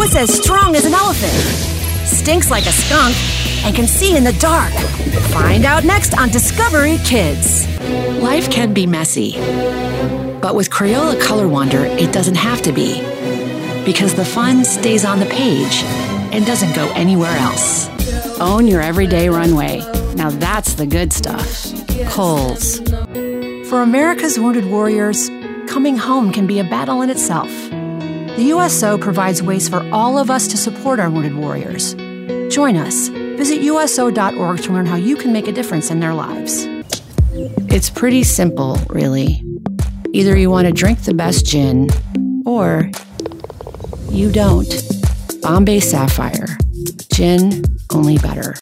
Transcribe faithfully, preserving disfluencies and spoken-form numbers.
it's as strong as an elephant, stinks like a skunk, and can see in the dark. Find out next on Discovery Kids. Life can be messy, but with Crayola Color Wonder, it doesn't have to be, because the fun stays on the page and doesn't go anywhere else. Own your everyday runway. Now that's the good stuff. Kohl's. For America's wounded warriors, coming home can be a battle in itself. The U S O provides ways for all of us to support our wounded warriors. Join us. Visit U S O dot org to learn how you can make a difference in their lives. It's pretty simple, really. Either you want to drink the best gin, or you don't. Bombay Sapphire. Gin, only better.